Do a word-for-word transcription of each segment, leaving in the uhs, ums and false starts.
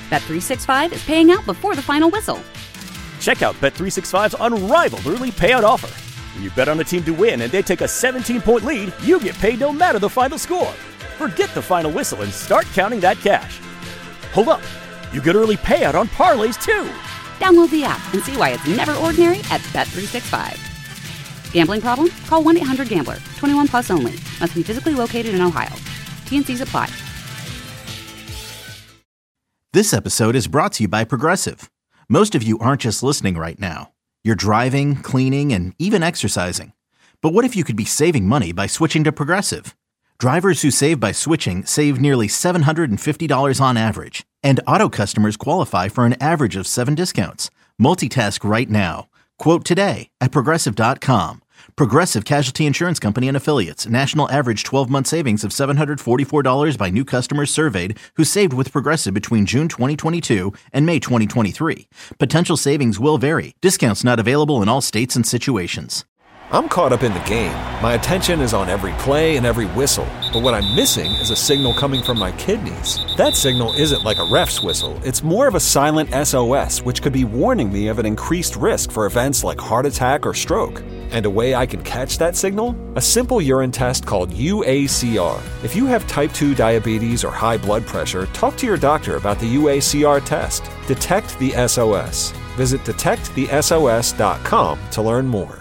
Bet three sixty-five is paying out before the final whistle. Check out Bet three sixty-five's unrivaled early payout offer. When you bet on a team to win and they take a seventeen-point lead, you get paid no matter the final score. Forget the final whistle and start counting that cash. Hold up. You get early payout on parlays, too. Download the app and see why it's never ordinary at Bet three sixty-five. Gambling problem? Call one eight hundred gambler. twenty-one plus only. Must be physically located in Ohio. T N Cs apply. This episode is brought to you by Progressive. Most of you aren't just listening right now. You're driving, cleaning, and even exercising. But what if you could be saving money by switching to Progressive? Drivers who save by switching save nearly seven hundred fifty dollars on average. And auto customers qualify for an average of seven discounts. Multitask right now. Quote today at Progressive dot com. Progressive Casualty Insurance Company and Affiliates. National average twelve-month savings of seven hundred forty-four dollars by new customers surveyed who saved with Progressive between June twenty twenty-two and May twenty twenty-three. Potential savings will vary. Discounts not available in all states and situations. I'm caught up in the game. My attention is on every play and every whistle. But what I'm missing is a signal coming from my kidneys. That signal isn't like a ref's whistle. It's more of a silent S O S, which could be warning me of an increased risk for events like heart attack or stroke. And a way I can catch that signal? A simple urine test called U A C R. If you have type two diabetes or high blood pressure, talk to your doctor about the U A C R test. Detect the S O S. Visit detect the S O S dot com to learn more.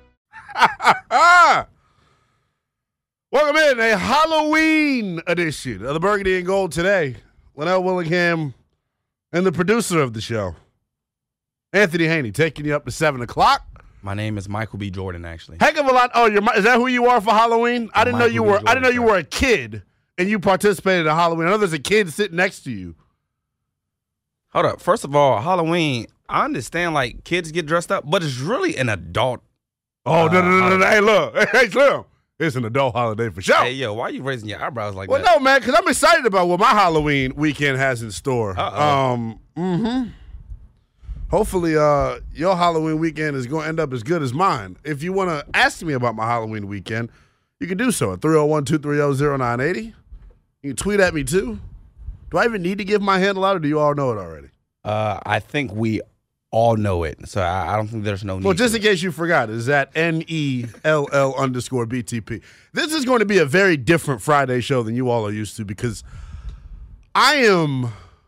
Welcome in a Halloween edition of the Burgundy and Gold today. Linnell Willingham and the producer of the show, Anthony Haney, taking you up to seven o'clock. My name is Michael B. Jordan, actually. Heck of a lot. Oh, you're, is that who you are for Halloween? I didn't know you were. I didn't know you were a kid and you participated in Halloween. I know there's a kid sitting next to you. Hold up. First of all, Halloween, I understand like kids get dressed up, but it's really an adult. Oh, uh, no, no, no, no, no. Hey, look. Hey, Slim. It's an adult holiday for sure. Hey, yo, why are you raising your eyebrows like well, that? Well, no, man, because I'm excited about what my Halloween weekend has in store. Uh-oh. Um, mm-hmm. Hopefully, uh, your Halloween weekend is going to end up as good as mine. If you want to ask me about my Halloween weekend, you can do so at three oh one, two three oh, oh nine eight oh. You can tweet at me, too. Do I even need to give my handle out, or do you all know it already? Uh, I think we all know it, so I, I don't think there's no need. Well, just to. in case you forgot, is that N E L L underscore B T P. This is going to be a very different Friday show than you all are used to because I am,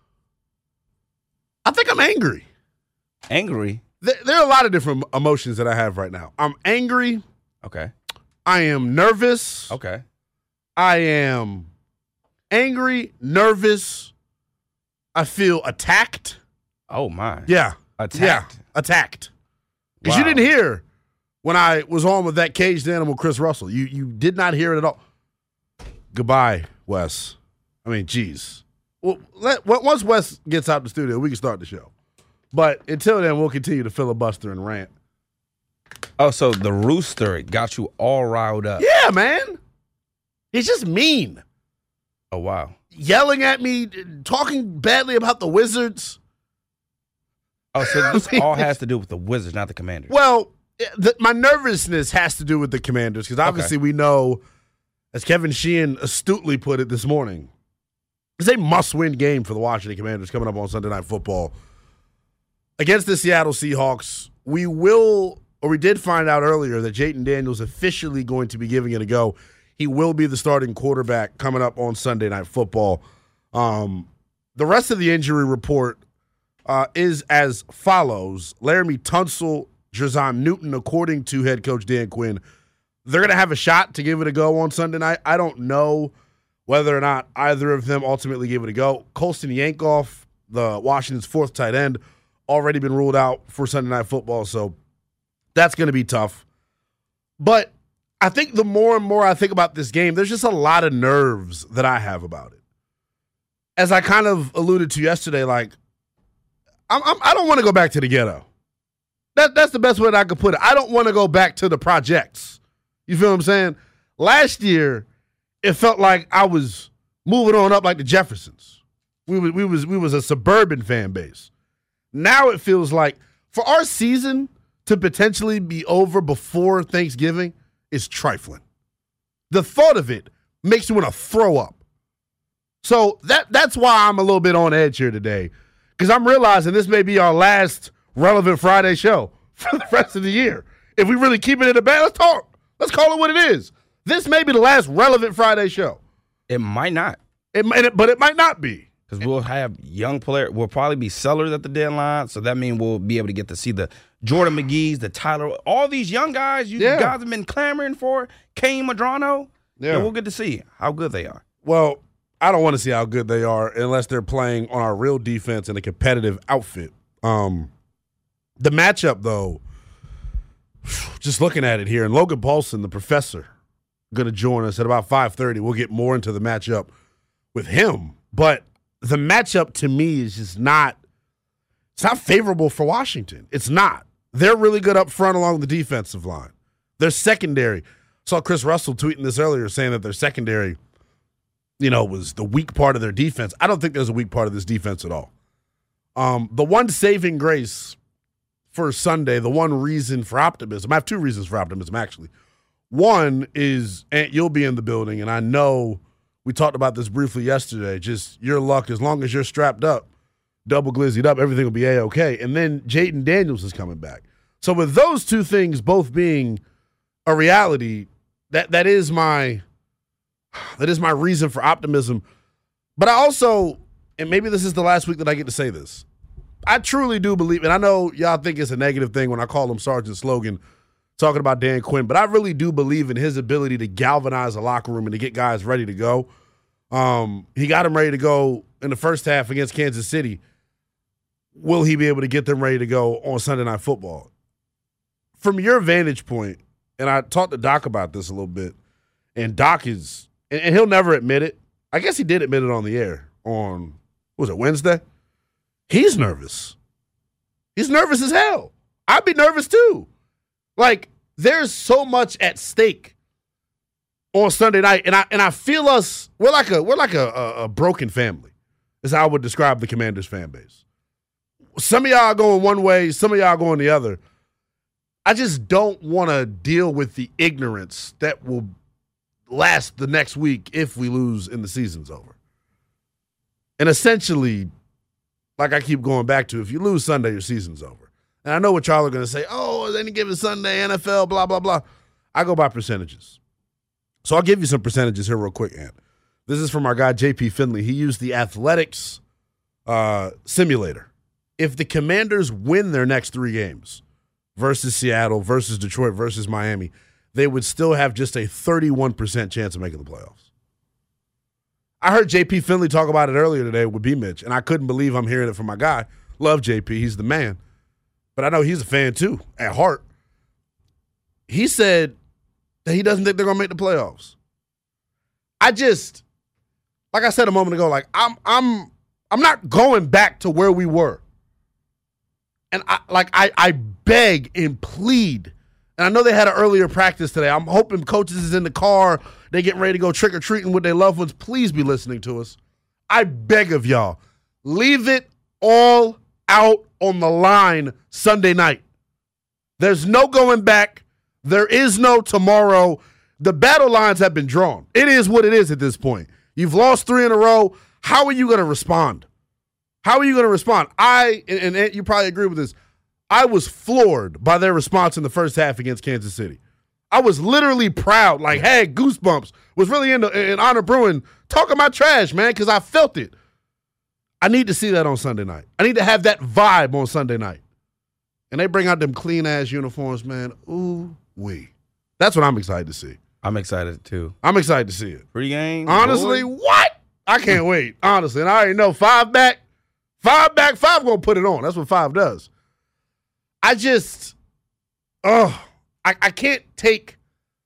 I think I'm angry. Angry? There, there are a lot of different emotions that I have right now. I'm angry. Okay. I am nervous. Okay. I am angry, nervous. I feel attacked. Oh, my. Yeah. Attacked? Yeah, attacked. Because Wow. you didn't hear when I was on with that caged animal, Chris Russell. You you did not hear it at all. Goodbye, Wes. I mean, geez. Well, let, once Wes gets out the studio, we can start the show. But until then, we'll continue to filibuster and rant. Oh, so the rooster got you all riled up. Yeah, man. He's just mean. Oh, wow. Yelling at me, talking badly about the Wizards. Oh, so this all has to do with the Wizards, not the Commanders. Well, the, my nervousness has to do with the Commanders because obviously okay. we know, as Kevin Sheehan astutely put it this morning, it's a must-win game for the Washington Commanders coming up on Sunday Night Football. Against the Seattle Seahawks, we will, or we did find out earlier that Jayden Daniels officially going to be giving it a go. He will be the starting quarterback coming up on Sunday Night Football. Um, the rest of the injury report Uh, is as follows. Laramie Tunsil, Jer'Zhan Newton, according to head coach Dan Quinn, they're going to have a shot to give it a go on Sunday night. I don't know whether or not either of them ultimately give it a go. Colston Yankoff, the Washington's fourth tight end, already been ruled out for Sunday Night Football, so that's going to be tough. But I think the more and more I think about this game, there's just a lot of nerves that I have about it. As I kind of alluded to yesterday, like, I'm, I'm, I don't want to go back to the ghetto. That, that's the best way that I could put it. I don't want to go back to the projects. You feel what I'm saying? Last year, it felt like I was moving on up like the Jeffersons. We was, we was, we was a suburban fan base. Now it feels like for our season to potentially be over before Thanksgiving is trifling. The thought of it makes you want to throw up. So that that's why I'm a little bit on edge here today. Because I'm realizing this may be our last relevant Friday show for the rest of the year. If we really keep it in the bag, let's talk. Let's call it what it is. This may be the last relevant Friday show. It might not. It might, but it might not be. Because we'll have young players. We'll probably be sellers at the deadline. So that means we'll be able to get to see the Jordan McGee's, the Tyler, all these young guys you Yeah. guys have been clamoring for, Kane Madrano. Yeah. And we'll get to see how good they are. Well, I don't want to see how good they are unless they're playing on our real defense in a competitive outfit. Um, the matchup, though, just looking at it here, and Logan Paulson, the professor, going to join us at about five thirty. We'll get more into the matchup with him. But the matchup to me is just not – it's not favorable for Washington. It's not. They're really good up front along the defensive line. Their secondary – saw Chris Russell tweeting this earlier saying that their secondary – you know, was the weak part of their defense. I don't think there's a weak part of this defense at all. Um, the one saving grace for Sunday, the one reason for optimism, I have two reasons for optimism, actually. One is, Ant, you'll be in the building, and I know we talked about this briefly yesterday, just your luck, as long as you're strapped up, double glizzied up, everything will be A-okay. And then Jaden Daniels is coming back. So with those two things both being a reality, that that is my – That is my reason for optimism. But I also, and maybe this is the last week that I get to say this, I truly do believe, and I know y'all think it's a negative thing when I call him Sergeant Slogan talking about Dan Quinn, but I really do believe in his ability to galvanize a locker room and to get guys ready to go. Um, he got them ready to go in the first half against Kansas City. Will he be able to get them ready to go on Sunday Night Football? From your vantage point, and I talked to Doc about this a little bit, and Doc is – and he'll never admit it. I guess he did admit it on the air on, what was it, Wednesday? He's nervous. He's nervous as hell. I'd be nervous too. Like, there's so much at stake on Sunday night, and I and I feel us, we're like a we're like a, a, a broken family, is how I would describe the Commanders fan base. Some of y'all are going one way, some of y'all are going the other. I just don't want to deal with the ignorance that will last the next week if we lose and the season's over. And essentially, like I keep going back to, if you lose Sunday, your season's over. And I know what y'all are going to say, oh, any given Sunday, N F L, blah, blah, blah. I go by percentages. So I'll give you some percentages here real quick, Ant. This is from our guy, J P Finley. He used the Athletics uh, simulator. If the Commanders win their next three games versus Seattle, versus Detroit, versus Miami, they would still have just a thirty-one percent chance of making the playoffs. I heard J P Finley talk about it earlier today with B-Mitch, and I couldn't believe I'm hearing it from my guy. Love J P. He's the man. But I know he's a fan, too, at heart. He said that he doesn't think they're going to make the playoffs. I just, like I said a moment ago, like I'm I'm, I'm not going back to where we were. And I like I, I beg and plead. And I know they had an earlier practice today. I'm hoping coaches is in the car. They getting ready to go trick-or-treating with their loved ones. Please be listening to us. I beg of y'all, leave it all out on the line Sunday night. There's no going back. There is no tomorrow. The battle lines have been drawn. It is what it is at this point. You've lost three in a row. How are you going to respond? How are you going to respond? I, and, and you probably agree with this, I was floored by their response in the first half against Kansas City. I was literally proud, like, hey, goosebumps. Was really into in Honor Bruin talking my trash, man, because I felt it. I need to see that on Sunday night. I need to have that vibe on Sunday night. And they bring out them clean-ass uniforms, man. Ooh, wee. That's what I'm excited to see. I'm excited, too. I'm excited to see it. Pre-game? Honestly, boy. what? I can't wait, honestly. And I already know five back, five back, five going to put it on. That's what five does. I just, oh, I, I can't take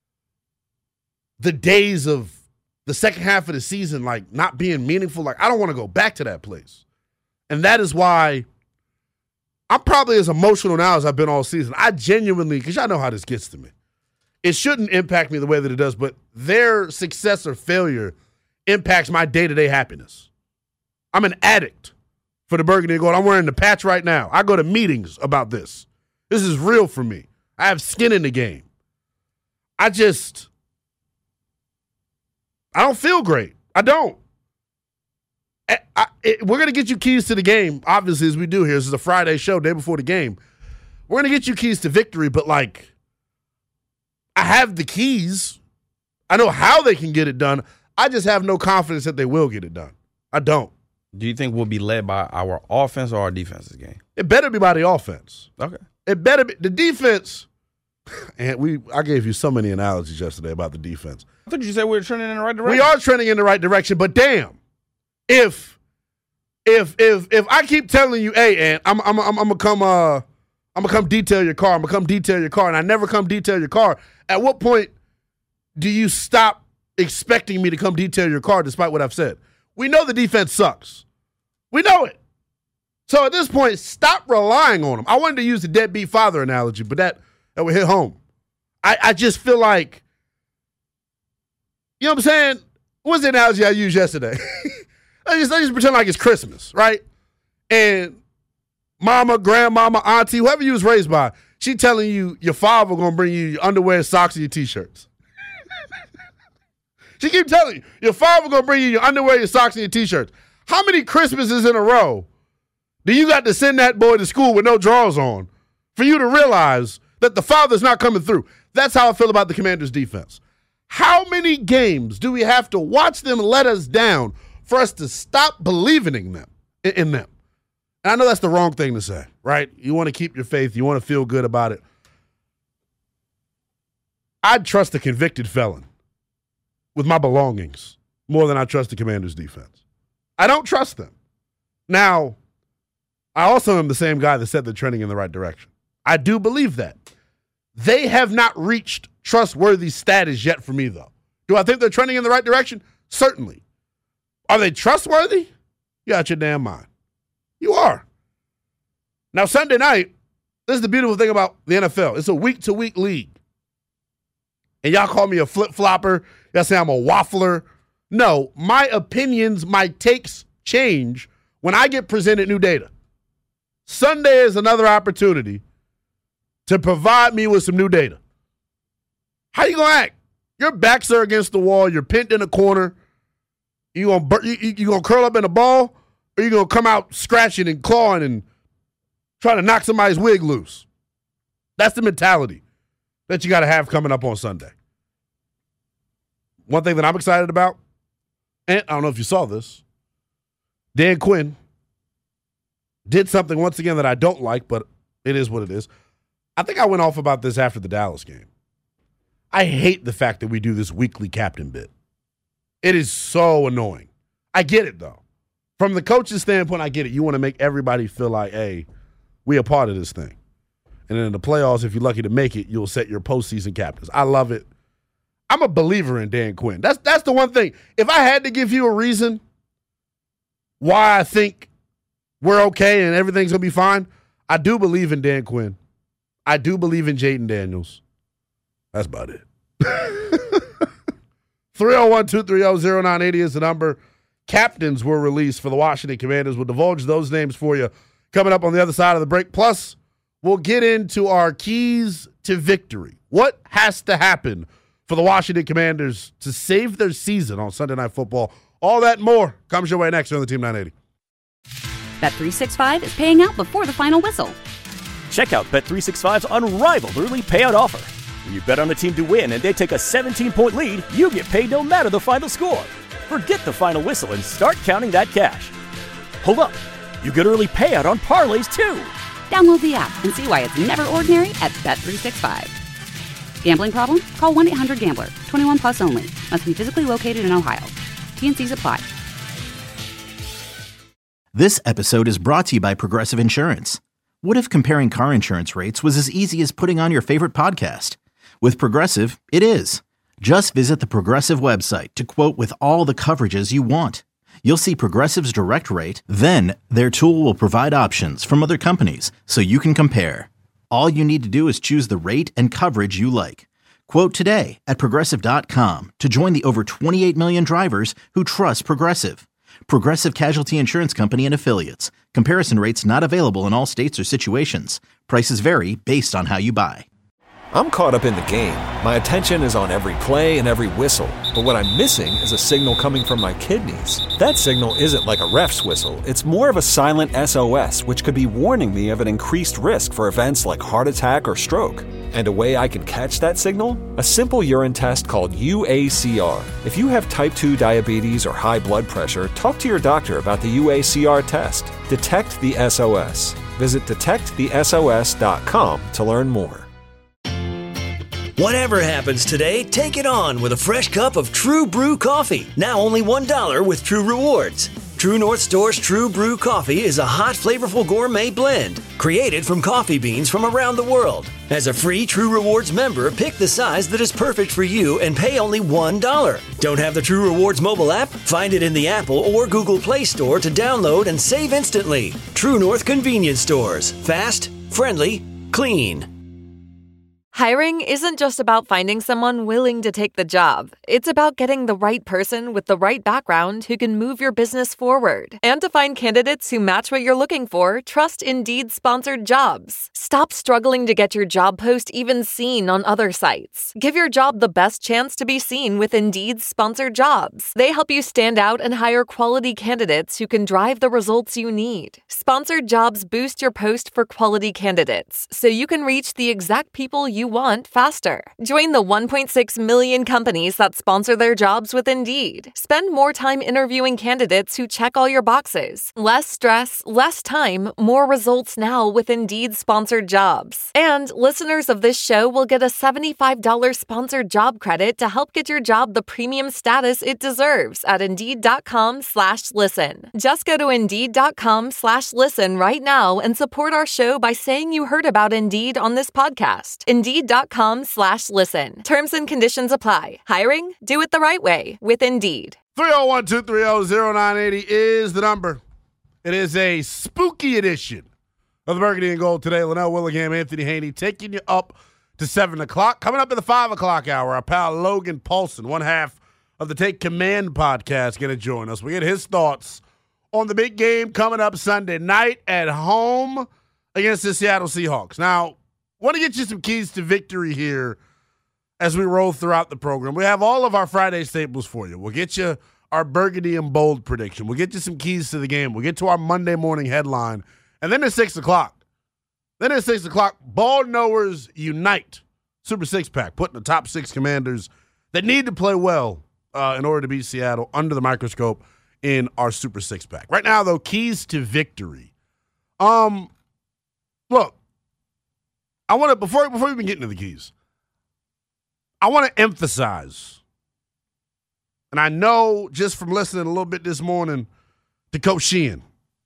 the days of the second half of the season, like, not being meaningful. Like, I don't want to go back to that place. And that is why I'm probably as emotional now as I've been all season. I genuinely, because y'all know how this gets to me. It shouldn't impact me the way that it does, but their success or failure impacts my day-to-day happiness. I'm an addict for the Burgundy and Gold. I'm wearing the patch right now. I go to meetings about this. This is real for me. I have skin in the game. I just, I don't feel great. I don't. I, I, it, we're going to get you keys to the game, obviously, as we do here. This is a Friday show, day before the game. We're going to get you keys to victory, but, like, I have the keys. I know how they can get it done. I just have no confidence that they will get it done. I don't. Do you think we'll be led by our offense or our defense this game? It better be by the offense. Okay. It better be. The defense, and we. I gave you so many analogies yesterday about the defense. I thought you said we were trending in the right direction. We are trending in the right direction, but damn, if if if if I keep telling you, hey, Ant, I'm I'm I'm, I'm gonna come uh I'm gonna come detail your car. I'm gonna come detail your car, and I never come detail your car. At what point do you stop expecting me to come detail your car, despite what I've said? We know the defense sucks. We know it. So at this point, stop relying on them. I wanted to use the deadbeat father analogy, but that, that would hit home. I, I just feel like, you know what I'm saying? What's the analogy I used yesterday? I just I just pretend like it's Christmas, right? And mama, grandmama, auntie, whoever you was raised by, she telling you your father gonna bring you your underwear, socks, and your t-shirts. She keep telling you, your father gonna bring you your underwear, your socks, and your t-shirts. How many Christmases in a row do you got to send that boy to school with no drawers on for you to realize that the father's not coming through? That's how I feel about the Commanders' defense. How many games do we have to watch them let us down for us to stop believing in them? In them? And I know that's the wrong thing to say, right? You want to keep your faith. You want to feel good about it. I'd trust a convicted felon with my belongings more than I trust the Commanders' defense. I don't trust them. Now, I also am the same guy that said they're trending in the right direction. I do believe that. They have not reached trustworthy status yet for me, though. Do I think they're trending in the right direction? Certainly. Are they trustworthy? You got your damn mind. You are. Now, Sunday night, this is the beautiful thing about the N F L. It's a week-to-week league. And y'all call me a flip-flopper. Y'all say I'm a waffler. No, my opinions, my takes change when I get presented new data. Sunday is another opportunity to provide me with some new data. How you gonna act? Your backs are against the wall. You're pinned in a corner. You gonna you, you gonna curl up in a ball, or you gonna come out scratching and clawing and trying to knock somebody's wig loose? That's the mentality that you got to have coming up on Sunday. One thing that I'm excited about, and I don't know if you saw this, Dan Quinn did something once again that I don't like, but it is what it is. I think I went off about this after the Dallas game. I hate the fact that we do this weekly captain bit. It is so annoying. I get it, though. From the coach's standpoint, I get it. You want to make everybody feel like, hey, we a part of this thing. And then in the playoffs, if you're lucky to make it, you'll set your postseason captains. I love it. I'm a believer in Dan Quinn. That's that's the one thing. If I had to give you a reason why I think we're okay and everything's going to be fine, I do believe in Dan Quinn. I do believe in Jaden Daniels. That's about it. three oh one, two three oh, oh nine eight oh is the number. Captains were released for the Washington Commanders. We'll divulge those names for you coming up on the other side of the break. Plus, we'll get into our keys to victory. What has to happen for the Washington Commanders to save their season on Sunday Night Football? All that and more comes your way next here on the Team nine eighty. Bet three sixty-five is paying out before the final whistle. Check out Bet three sixty-five's unrivaled early payout offer. When you bet on a team to win and they take a seventeen-point lead, you get paid no matter the final score. Forget the final whistle and start counting that cash. Hold up. You get early payout on parlays, too. Download the app and see why it's never ordinary at Bet three sixty-five. Gambling problem? Call one eight hundred gambler. twenty-one plus only. Must be physically located in Ohio. T N Cs apply. This episode is brought to you by Progressive Insurance. What if comparing car insurance rates was as easy as putting on your favorite podcast? With Progressive, it is. Just visit the Progressive website to quote with all the coverages you want. You'll see Progressive's direct rate, then their tool will provide options from other companies so you can compare. All you need to do is choose the rate and coverage you like. Quote today at Progressive dot com to join the over twenty-eight million drivers who trust Progressive. Progressive Casualty Insurance Company and Affiliates. Comparison rates not available in all states or situations. Prices vary based on how you buy. I'm caught up in the game. My attention is on every play and every whistle. But what I'm missing is a signal coming from my kidneys. That signal isn't like a ref's whistle. It's more of a silent S O S, which could be warning me of an increased risk for events like heart attack or stroke. And a way I can catch that signal? A simple urine test called U A C R. If you have type two diabetes or high blood pressure, talk to your doctor about the U A C R test. Detect the S O S. Visit detect the S O S dot com to learn more. Whatever happens today, take it on with a fresh cup of True Brew coffee. Now only one dollar with True Rewards. True North Store's True Brew coffee is a hot, flavorful gourmet blend created from coffee beans from around the world. As a free True Rewards member, pick the size that is perfect for you and pay only one dollar. Don't have the True Rewards mobile app? Find it in the Apple or Google Play Store to download and save instantly. True North Convenience Stores. Fast, friendly, clean. Hiring isn't just about finding someone willing to take the job. It's about getting the right person with the right background who can move your business forward. And to find candidates who match what you're looking for, trust Indeed sponsored jobs. Stop struggling to get your job post even seen on other sites. Give your job the best chance to be seen with Indeed sponsored jobs. They help you stand out and hire quality candidates who can drive the results you need. Sponsored jobs boost your post for quality candidates, so you can reach the exact people you want faster. Join the one point six million companies that sponsor their jobs with Indeed. Spend more time interviewing candidates who check all your boxes. Less stress, less time, more results now with Indeed sponsored jobs. And listeners of this show will get a seventy-five dollars sponsored job credit to help get your job the premium status it deserves at Indeed.com slash listen. Just go to Indeed.com slash listen right now and support our show by saying you heard about Indeed on this podcast. Indeed.com slash listen. Terms and conditions apply. Hiring? Do it the right way with Indeed. three oh one, two three oh, oh nine eight oh is the number. It is a spooky edition of the Burgundy and Gold today. Linnell Willingham, Anthony Haney taking you up to seven o'clock. Coming up at the five o'clock hour, our pal Logan Paulson, one half of the Take Command podcast, going to join us. We get his thoughts on the big game coming up Sunday night at home against the Seattle Seahawks. Now, want to get you some keys to victory here as we roll throughout the program. We have all of our Friday staples for you. We'll get you our Burgundy and Bold prediction. We'll get you some keys to the game. We'll get to our Monday morning headline. And then at six o'clock, then at six o'clock, Ball Knowers Unite. Super Six-Pack, putting the top six commanders that need to play well uh, in order to beat Seattle under the microscope in our Super Six-Pack. Right now, though, keys to victory. Um, Look, I want to, before, before we even get into the keys, I want to emphasize, and I know just from listening a little bit this morning to Coach Sheehan,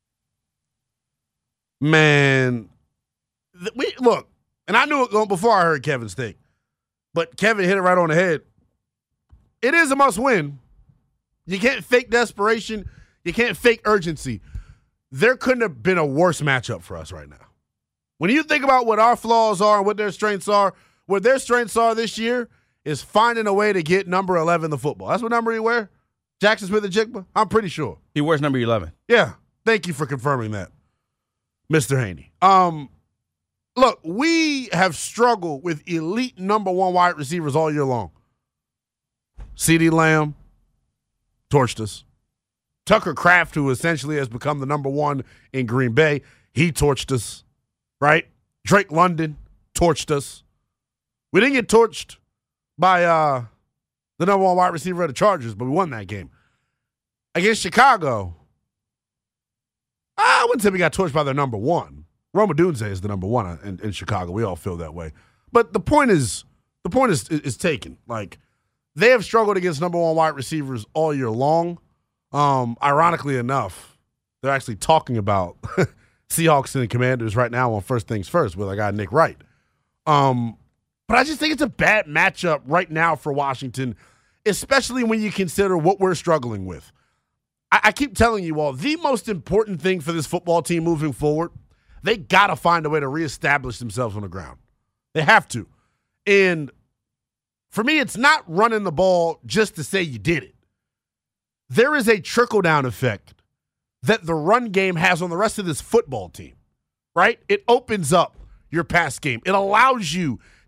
man, th- we look, and I knew it before I heard Kevin's take, but Kevin hit it right on the head. It is a must win. You can't fake desperation. You can't fake urgency. There couldn't have been a worse matchup for us right now. When you think about what our flaws are and what their strengths are, what their strengths are this year is finding a way to get number eleven the football. That's what number he wear? Jackson Smith-Njigba? I'm pretty sure. He wears number eleven. Yeah. Thank you for confirming that, Mister Haney. Um, look, we have struggled with elite number one wide receivers all year long. CeeDee Lamb torched us. Tucker Kraft, who essentially has become the number one in Green Bay, he torched us. Right? Drake London torched us. We didn't get torched by uh, the number one wide receiver of the Chargers, but we won that game. Against Chicago, I wouldn't say we got torched by their number one. Rome Odunze is the number one in, in Chicago. We all feel that way. But the point is, the point is, is, is taken. Like, they have struggled against number one wide receivers all year long. Um, ironically enough, they're actually talking about Seahawks and the Commanders right now on First Things First with our guy Nick Wright. Um, but I just think it's a bad matchup right now for Washington, especially when you consider what we're struggling with. I, I keep telling you all, the most important thing for this football team moving forward, they got to find a way to reestablish themselves on the ground. They have to. And for me, it's not running the ball just to say you did it. There is a trickle-down effect that the run game has on the rest of this football team, right? It opens up your pass game. It allows you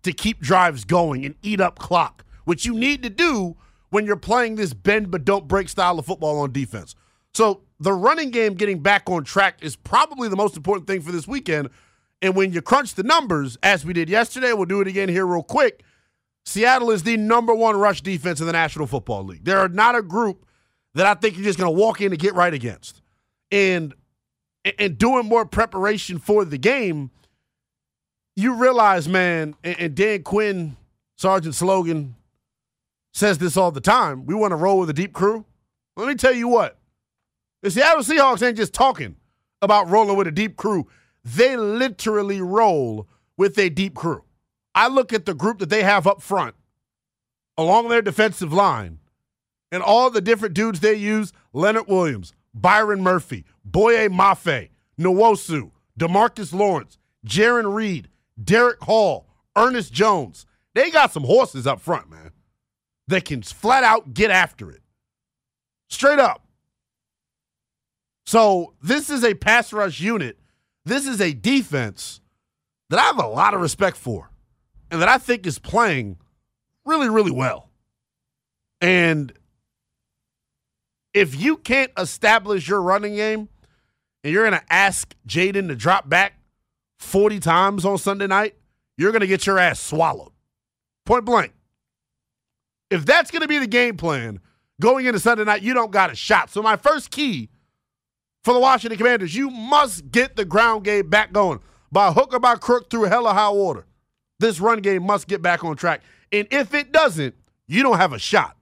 to keep drives going and eat up clock, which you need to do when you're playing this bend but don't break style of football on defense. So the running game getting back on track is probably the most important thing for this weekend. And when you crunch the numbers, as we did yesterday, we'll do it again here real quick, Seattle is the number one rush defense in the National Football League. They're not a group that I think you're just going to walk in and get right against. And, and doing more preparation for the game, you realize, man, and, and Dan Quinn, Sergeant Slogan, says this all the time, we want to roll with a deep crew. Let me tell you what, the Seattle Seahawks ain't just talking about rolling with a deep crew. They literally roll with a deep crew. I look at the group that they have up front along their defensive line and all the different dudes they use, Leonard Williams, Byron Murphy, Boye Mafe, Nwosu, DeMarcus Lawrence, Jaron Reed, Derek Hall, Ernest Jones. They got some horses up front, man, that can flat out get after it. Straight up. So this is a pass rush unit. This is a defense that I have a lot of respect for and that I think is playing really, really well. And if you can't establish your running game and you're going to ask Jaden to drop back forty times on Sunday night, you're going to get your ass swallowed. Point blank. If that's going to be the game plan going into Sunday night, you don't got a shot. So my first key for the Washington Commanders, you must get the ground game back going. By hook or by crook, through hell or high water. This run game must get back on track. And if it doesn't, you don't have a shot.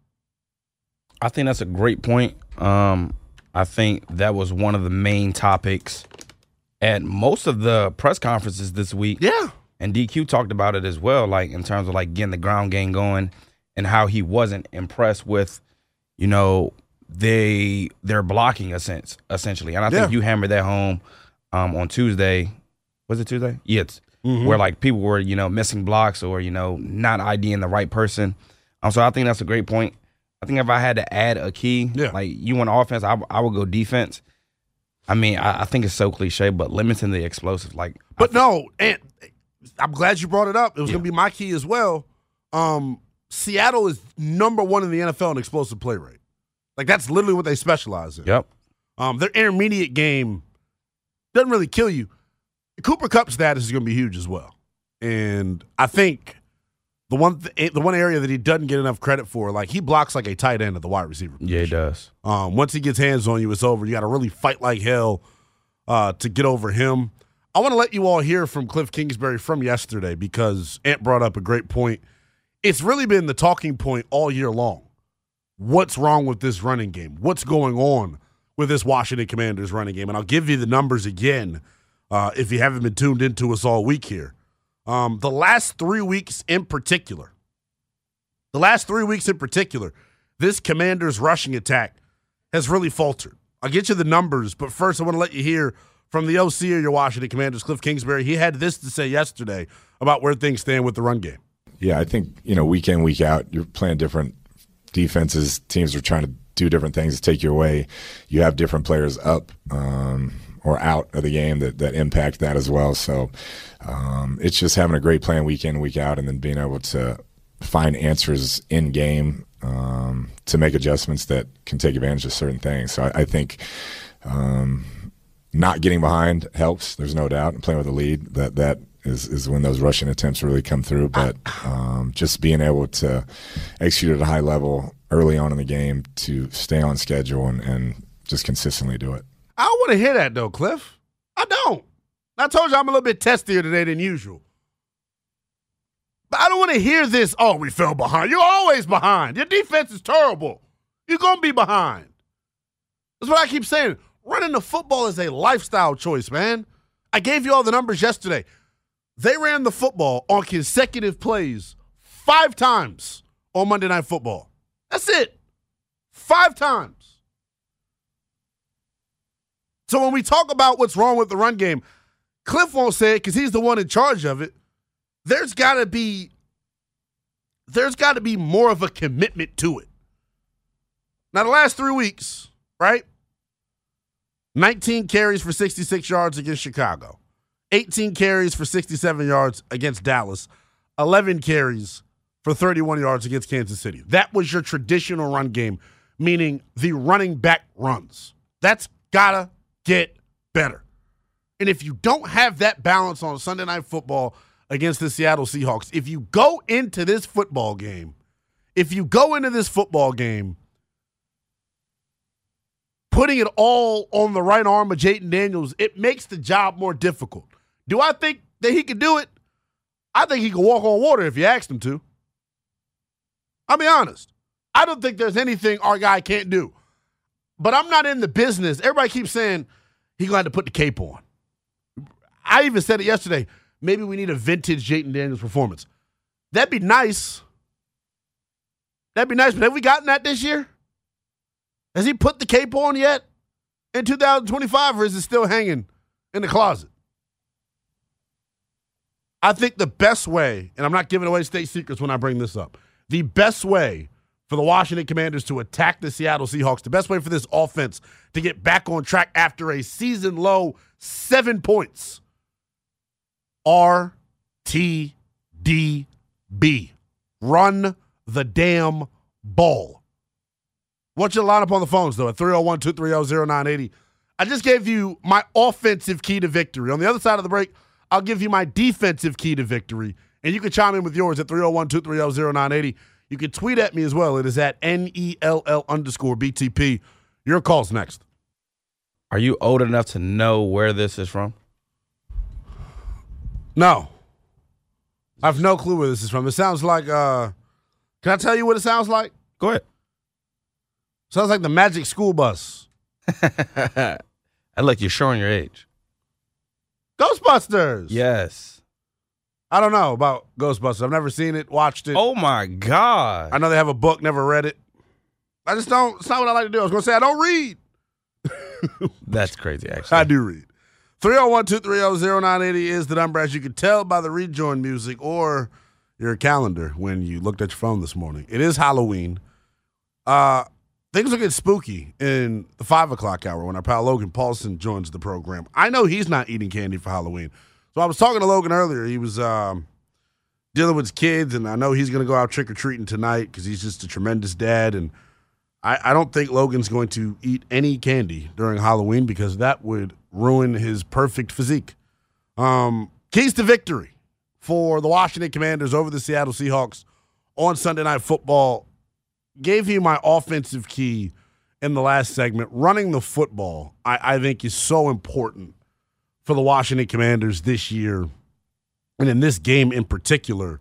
I think that's a great point. Um, I think that was one of the main topics at most of the press conferences this week. Yeah. And D Q talked about it as well, like in terms of like getting the ground game going and how he wasn't impressed with, you know, they they're blocking a sense essentially. And I think yeah. you hammered that home um, on Tuesday. Was it Tuesday? Yeah, it's mm-hmm. where like people were, you know, missing blocks or, you know, not IDing the right person. Um, so I think that's a great point. I think if I had to add a key, yeah. like you want offense, I, I would go defense. I mean, I, I think it's so cliche, but limiting the explosive. Like, But I no, and I'm glad you brought it up. It was Yeah. going to be my key as well. Um, Seattle is number one in the N F L in explosive play rate. Like, that's literally what they specialize in. Yep. Um, their intermediate game doesn't really kill you. Cooper Kupp status is going to be huge as well. And I think the one th- the one area that he doesn't get enough credit for, like, he blocks like a tight end at the wide receiver position. Yeah, he does. Um, once he gets hands on you, it's over. You got to really fight like hell uh, to get over him. I want to let you all hear from Cliff Kingsbury from yesterday because Ant brought up a great point. It's really been the talking point all year long. What's wrong with this running game? What's going on with this Washington Commanders running game? And I'll give you the numbers again uh, if you haven't been tuned into us all week here. Um, the last three weeks in particular, the last three weeks in particular, this Commanders rushing attack has really faltered. I'll get you the numbers, but first I want to let you hear from the O C of your Washington Commanders, Cliff Kingsbury. He had this to say yesterday about where things stand with the run game. Yeah, I think, you know, week in, week out, you're playing different defenses. Teams are trying to do different things to take you away. You have different players up um, or out of the game that, that impact that as well. So um, it's just having a great plan week in, week out, and then being able to find answers in game um, to make adjustments that can take advantage of certain things. So I, I think um, not getting behind helps. There's no doubt. And playing with a lead, that that is, is when those rushing attempts really come through. But um, just being able to execute at a high level early on in the game to stay on schedule and, and just consistently do it. I don't want to hear that, though, Cliff. I don't. I told you I'm a little bit testier today than usual. But I don't want to hear this, oh, we fell behind. You're always behind. Your defense is terrible. You're going to be behind. That's what I keep saying. Running the football is a lifestyle choice, man. I gave you all the numbers yesterday. They ran the football on consecutive plays five times on Monday Night Football. That's it. Five times. So when we talk about what's wrong with the run game, Cliff won't say it because he's the one in charge of it. There's got to be there's got to be more of a commitment to it. Now, the last three weeks, right? nineteen carries for sixty-six yards against Chicago. eighteen carries for sixty-seven yards against Dallas. eleven carries for thirty-one yards against Kansas City. That was your traditional run game, meaning the running back runs. That's got to get better. And if you don't have that balance on Sunday Night Football against the Seattle Seahawks, if you go into this football game, if you go into this football game putting it all on the right arm of Jayden Daniels, it makes the job more difficult. Do I think that he can do it? I think he can walk on water if you asked him to. I'll be honest. I don't think there's anything our guy can't do. But I'm not in the business. Everybody keeps saying he's going to have to put the cape on. I even said it yesterday. Maybe we need a vintage Jayden Daniels performance. That'd be nice. That'd be nice, but have we gotten that this year? Has he put the cape on yet in two thousand twenty-five, or is it still hanging in the closet? I think the best way, and I'm not giving away state secrets when I bring this up, the best way for the Washington Commanders to attack the Seattle Seahawks, the best way for this offense to get back on track after a season-low seven points, R T D B. Run the damn ball. I want you to line up on the phones, though, at three oh one, two three oh, oh nine eight oh. I just gave you my offensive key to victory. On the other side of the break, I'll give you my defensive key to victory, and you can chime in with yours at three oh one, two three oh, oh nine eight oh. You can tweet at me as well. It is at N E L L underscore B T P. Your call's next. Are you old enough to know where this is from? No. I have no clue where this is from. It sounds like, uh, can I tell you what it sounds like? Go ahead. Sounds like the Magic School Bus. I like you're showing your age. Ghostbusters. Yes. I don't know about Ghostbusters. I've never seen it, watched it. Oh, my God. I know they have a book, never read it. I just don't, it's not what I like to do. I was going to say I don't read. That's crazy, actually. I do read. three oh one, two three oh, oh nine eight oh is the number, as you can tell by the rejoin music or your calendar when you looked at your phone this morning. It is Halloween. Uh, things will get spooky in the five o'clock hour when our pal Logan Paulson joins the program. I know he's not eating candy for Halloween. So I was talking to Logan earlier. He was um, dealing with his kids, and I know he's going to go out trick-or-treating tonight because he's just a tremendous dad. And I, I don't think Logan's going to eat any candy during Halloween because that would ruin his perfect physique. Um, keys to victory for the Washington Commanders over the Seattle Seahawks on Sunday Night Football. Gave you my offensive key in the last segment. Running the football, I, I think, is so important for the Washington Commanders this year, and in this game in particular.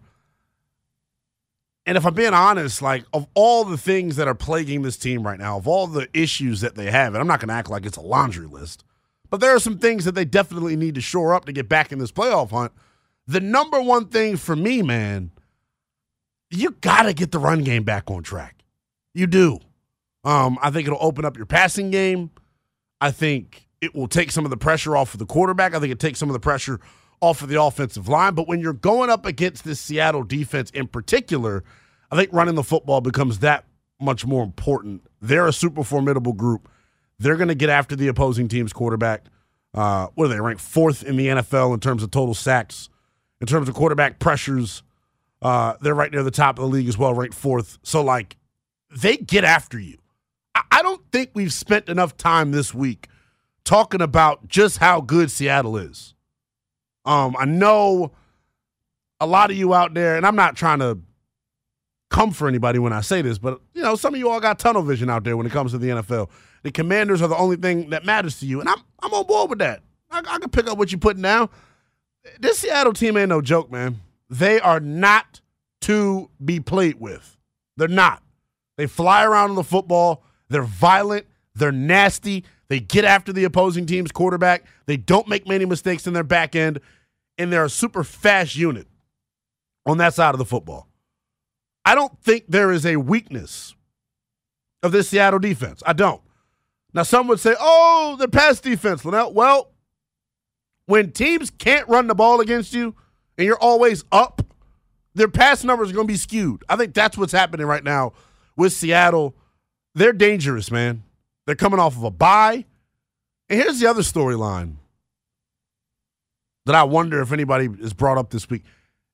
And if I'm being honest, like, of all the things that are plaguing this team right now, of all the issues that they have, and I'm not going to act like it's a laundry list, but there are some things that they definitely need to shore up to get back in this playoff hunt. The number one thing for me, man, you got to get the run game back on track. You do. Um, I think it'll open up your passing game. I think it will take some of the pressure off of the quarterback. I think it takes some of the pressure off of the offensive line. But when you're going up against this Seattle defense in particular, I think running the football becomes that much more important. They're a super formidable group. They're going to get after the opposing team's quarterback. Uh, what are they, ranked fourth in the N F L in terms of total sacks? In terms of quarterback pressures, uh, they're right near the top of the league as well, ranked fourth. So, like, they get after you. I, I don't think we've spent enough time this week talking about just how good Seattle is. Um, I know a lot of you out there, and I'm not trying to come for anybody when I say this, but, you know, some of you all got tunnel vision out there when it comes to the N F L. The Commanders are the only thing that matters to you, and I'm I'm on board with that. I, I can pick up what you're putting down. This Seattle team ain't no joke, man. They are not to be played with. They're not. They fly around on the football. They're violent. They're nasty. They get after the opposing team's quarterback. They don't make many mistakes in their back end, and they're a super fast unit on that side of the football. I don't think there is a weakness of this Seattle defense. I don't. Now, some would say, oh, they're pass defense, Linnell. Well, when teams can't run the ball against you and you're always up, their pass numbers are going to be skewed. I think that's what's happening right now with Seattle. They're dangerous, man. They're coming off of a bye. And here's the other storyline that I wonder if anybody has brought up this week.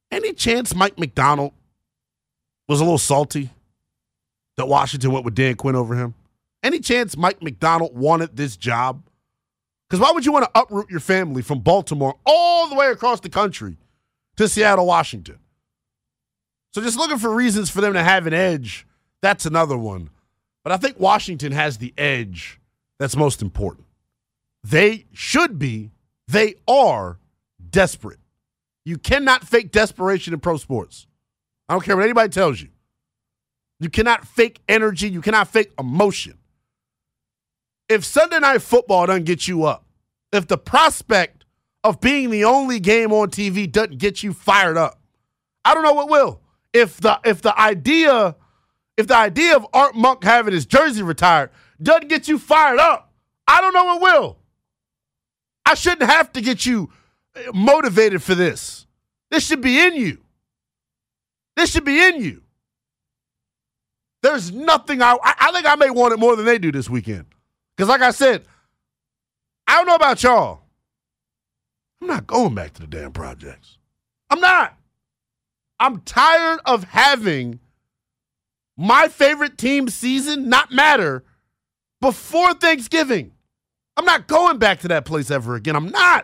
Any chance Mike Macdonald was a little salty that Washington went with Dan Quinn over him? Any chance Mike Macdonald wanted this job? Because why would you want to uproot your family from Baltimore all the way across the country to Seattle, Washington? So just looking for reasons for them to have an edge, that's another one. But I think Washington has the edge that's most important. They should be, they are desperate. You cannot fake desperation in pro sports. I don't care what anybody tells you. You cannot fake energy. You cannot fake emotion. If Sunday Night Football doesn't get you up, if the prospect of being the only game on T V doesn't get you fired up, I don't know what will. If the if the idea if the idea of Art Monk having his jersey retired doesn't get you fired up, I don't know what will. I shouldn't have to get you motivated for this. This should be in you. This should be in you. There's nothing I I think I may want it more than they do this weekend. Because like I said, I don't know about y'all. I'm not going back to the damn projects. I'm not. I'm tired of having my favorite team's season not matter before Thanksgiving. I'm not going back to that place ever again. I'm not.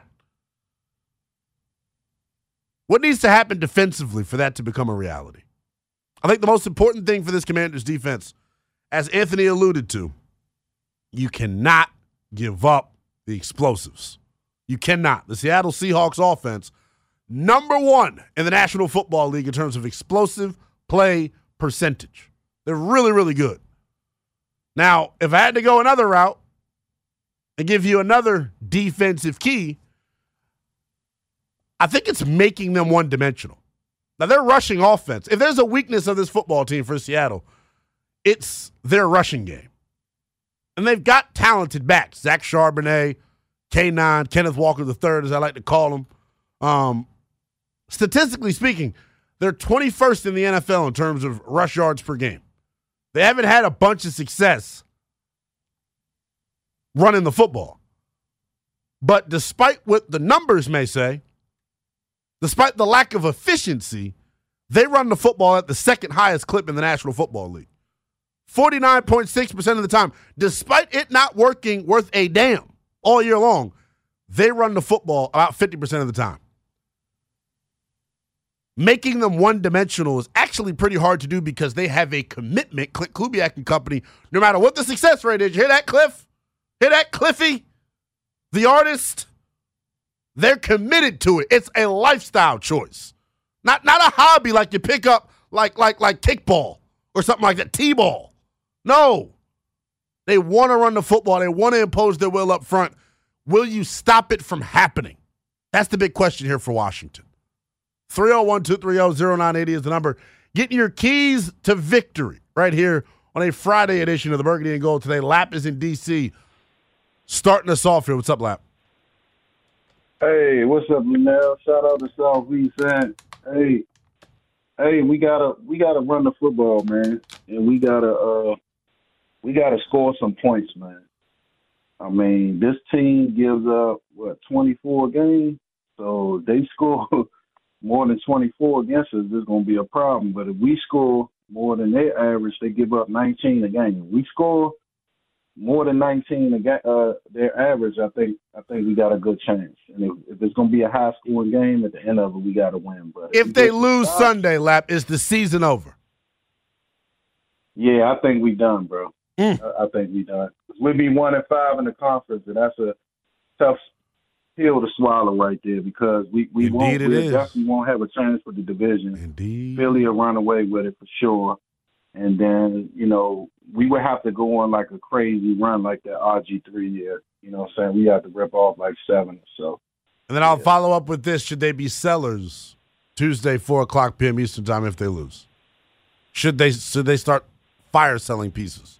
What needs to happen defensively for that to become a reality? I think the most important thing for this Commanders defense, as Anthony alluded to, you cannot give up the explosives. You cannot. The Seattle Seahawks offense, number one in the National Football League in terms of explosive play percentage. They're really, really good. Now, if I had to go another route and give you another defensive key, I think it's making them one-dimensional. Now, they're rushing offense. If there's a weakness of this football team for Seattle, it's their rushing game. And they've got talented backs. Zach Charbonnet, K nine, Kenneth Walker the third, as I like to call him. Um, statistically speaking, they're twenty-first in the N F L in terms of rush yards per game. They haven't had a bunch of success running the football. But despite what the numbers may say, despite the lack of efficiency, they run the football at the second highest clip in the National Football League. forty-nine point six percent of the time. Despite it not working worth a damn all year long, they run the football about fifty percent of the time. Making them one-dimensional is actually pretty hard to do because they have a commitment, Clint Kubiak and company, no matter what the success rate is. You hear that, Cliff? Hear that, Cliffy? The artist? They're committed to it. It's a lifestyle choice. Not not a hobby like you pick up like like like kickball or something like that, T-ball. No. They want to run the football. They want to impose their will up front. Will you stop it from happening? That's the big question here for Washington. three oh one, two three oh, oh nine eight oh is the number. Getting your keys to victory right here on a Friday edition of the Burgundy and Gold today. Lap is in D C starting us off here. What's up, Lap? Hey, what's up, Linnell? Shout out to South Vicent. Hey, hey, we gotta we gotta run the football, man, and we gotta uh, we gotta score some points, man. I mean, this team gives up what twenty-four games, so they score more than twenty-four against us. This is gonna be a problem. But if we score more than their average, they give up nineteen a game. If we score more than nineteen a ga- uh, their average, I think I think we got a good chance. And if, if it's going to be a high-scoring game, at the end of it, we got to win. But if, if they lose stop, Sunday, Lap, is the season over? Yeah, I think we done, bro. Mm. I, I think we done. We'll be one and five in the conference, and that's a tough pill to swallow right there because we, we Indeed won't it we is. definitely won't have a chance for the division. Indeed. Philly will run away with it for sure. And then, you know, we would have to go on like a crazy run like that R G three year. You know what I'm saying? We have to rip off like seven or so. And then I'll yeah. follow up with this. Should they be sellers Tuesday, four o'clock p.m. Eastern time if they lose? Should they should they start fire selling pieces?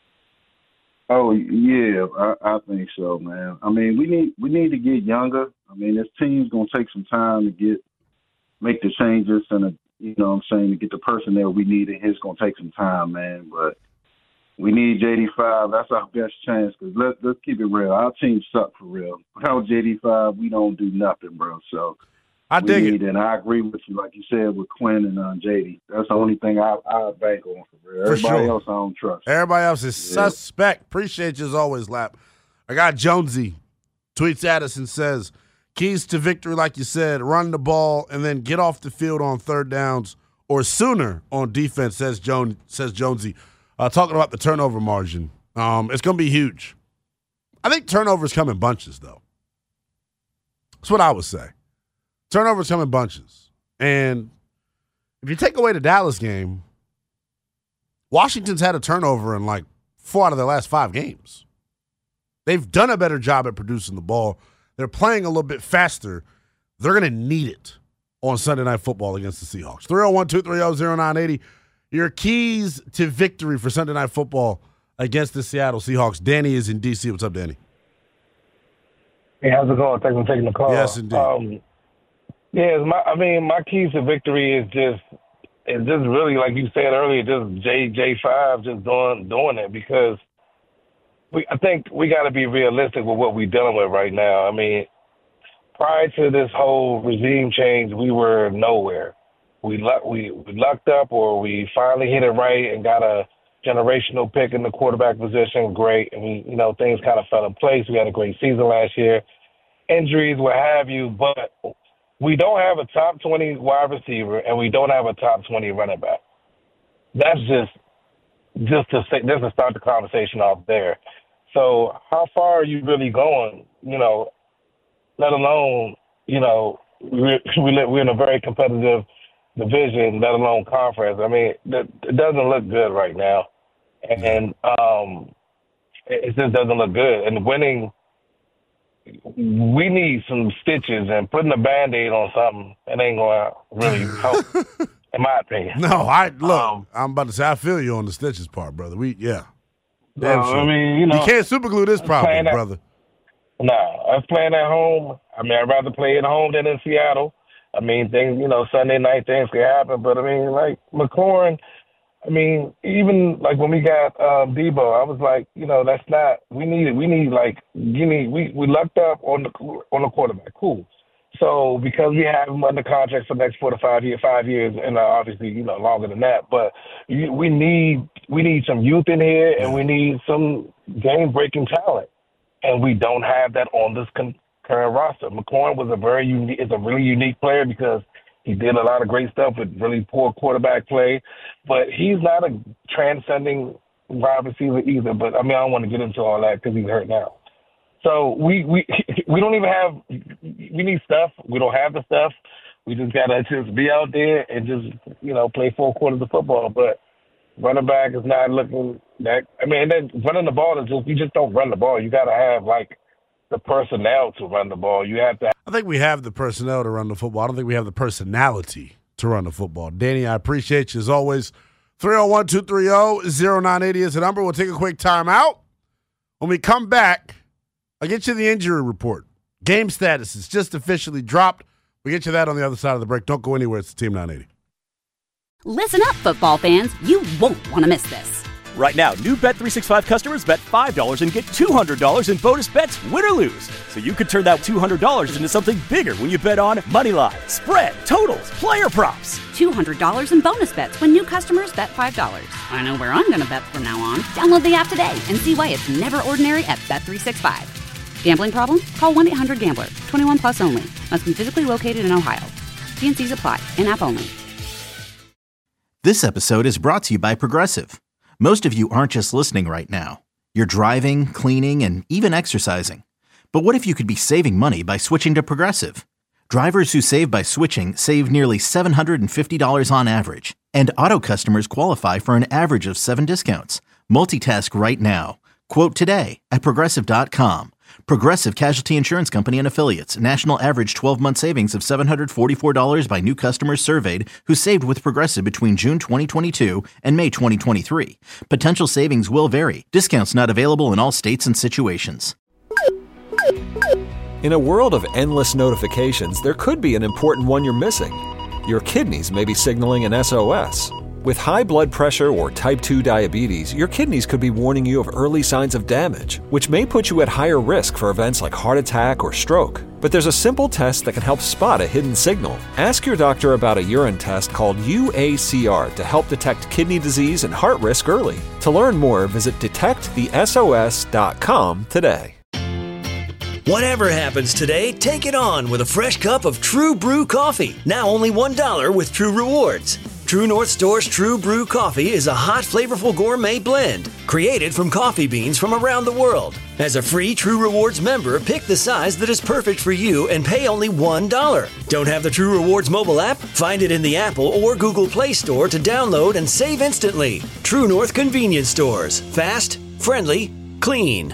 Oh, yeah, I, I think so, man. I mean, we need we need to get younger. I mean, this team's going to take some time to get make the changes and, a, you know what I'm saying, to get the personnel we need. And it's going to take some time, man. But we need J D five. That's our best chance because let's, let's keep it real. Our team suck for real. Without J D five, we don't do nothing, bro. So I we dig need, it. And I agree with you, like you said, with Quinn and uh, J D. That's the only thing I, I bank on for real. For Everybody sure. else I don't trust. Everybody else is Yeah. suspect. Appreciate you as always, Lap. I got Jonesy. Tweets at us and says, keys to victory, like you said, run the ball and then get off the field on third downs or sooner on defense, says Jones, says Jonesy. Uh, talking about the turnover margin. Um, it's going to be huge. I think turnovers come in bunches, though. That's what I would say. Turnovers come in bunches. And if you take away the Dallas game, Washington's had a turnover in like four out of their last five games. They've done a better job at producing the ball. They're playing a little bit faster. They're going to need it on Sunday Night Football against the Seahawks. three oh one, two three oh, oh nine eight oh. Your keys to victory for Sunday Night Football against the Seattle Seahawks. Danny is in D C. What's up, Danny? Hey, how's it going? Thanks for taking the call. Yes, indeed. Um, yeah, it's my, I mean, my keys to victory is just, it's just really, like you said earlier, just J J five just doing doing it because we, I think we got to be realistic with what we're dealing with right now. I mean, prior to this whole regime change, we were nowhere. We luck, we, we lucked up, or we finally hit it right and got a generational pick in the quarterback position. Great, and we, you know, things kind of fell in place. We had a great season last year. Injuries, what have you, but we don't have a top twenty wide receiver, and we don't have a top twenty running back. That's just just to say, just to start the conversation off there. So how far are you really going? You know, let alone, you know, we're, we're in a very competitive division, let alone conference. I mean, it doesn't look good right now. And um, it just doesn't look good. And winning, we need some stitches, and putting a Band-Aid on something, it ain't going to really help, in my opinion. No, I look, Um, I'm about to say, I feel you on the stitches part, brother. We, yeah. No, Damn sure. I mean, you know. You can't super glue this problem, playing at- brother. No, us playing at home, I mean, I'd rather play at home than in Seattle. I mean, things, you know, Sunday night things could happen, but I mean, like McLaurin, I mean, even like when we got um, Debo, I was like, you know, that's not. We need, we need like, you need. We we lucked up on the on the quarterback. Cool. So because we have him under contract for the next four to five years, five years, and uh, obviously, you know, longer than that. But you, we need we need some youth in here, and we need some game breaking talent, and we don't have that on this con- current roster. McLaurin was a very unique, is a really unique player because he did a lot of great stuff with really poor quarterback play, but he's not a transcending wide receiver either. But I mean, I don't want to get into all that because he's hurt now. So we, we we don't even have, we need stuff. We don't have the stuff. We just got to just be out there and just, you know, play four quarters of football. But running back is not looking that, I mean, and then running the ball is just, you just don't run the ball. You got to have, like, the personnel to run the ball. You have to. I think we have the personnel to run the football. I don't think we have the personality to run the football. Danny, I appreciate you as always. three oh one, two three oh, oh nine eight oh is the number. We'll take a quick timeout. When we come back, I'll get you the injury report. Game status is just officially dropped. We'll get you that on the other side of the break. Don't go anywhere. It's the Team nine eighty. Listen up, football fans. You won't want to miss this. Right now, new Bet three sixty-five customers bet five dollars and get two hundred dollars in bonus bets, win or lose. So you could turn that two hundred dollars into something bigger when you bet on moneyline, spread, totals, player props. two hundred dollars in bonus bets when new customers bet five dollars. I know where I'm going to bet from now on. Download the app today and see why it's never ordinary at Bet three sixty-five. Gambling problem? Call one eight hundred gambler. twenty-one plus only. Must be physically located in Ohio. T N Cs apply. In-app only. This episode is brought to you by Progressive. Most of you aren't just listening right now. You're driving, cleaning, and even exercising. But what if you could be saving money by switching to Progressive? Drivers who save by switching save nearly seven hundred fifty dollars on average. And auto customers qualify for an average of seven discounts. Multitask right now. Quote today at Progressive dot com. Progressive Casualty Insurance Company and Affiliates. National average twelve-month savings of seven hundred forty-four dollars by new customers surveyed who saved with Progressive between June twenty twenty-two and May twenty twenty-three. Potential savings will vary. Discounts not available in all states and situations. In a world of endless notifications, there could be an important one you're missing. Your kidneys may be signaling an S O S. With high blood pressure or type two diabetes, your kidneys could be warning you of early signs of damage, which may put you at higher risk for events like heart attack or stroke. But there's a simple test that can help spot a hidden signal. Ask your doctor about a urine test called U A C R to help detect kidney disease and heart risk early. To learn more, visit detect the S O S dot com today. Whatever happens today, take it on with a fresh cup of True Brew coffee. Now only one dollar with True Rewards. True North Store's True Brew coffee is a hot, flavorful gourmet blend created from coffee beans from around the world. As a free True Rewards member, pick the size that is perfect for you and pay only one dollar. Don't have the True Rewards mobile app? Find it in the Apple or Google Play Store to download and save instantly. True North Convenience Stores. Fast, friendly, clean.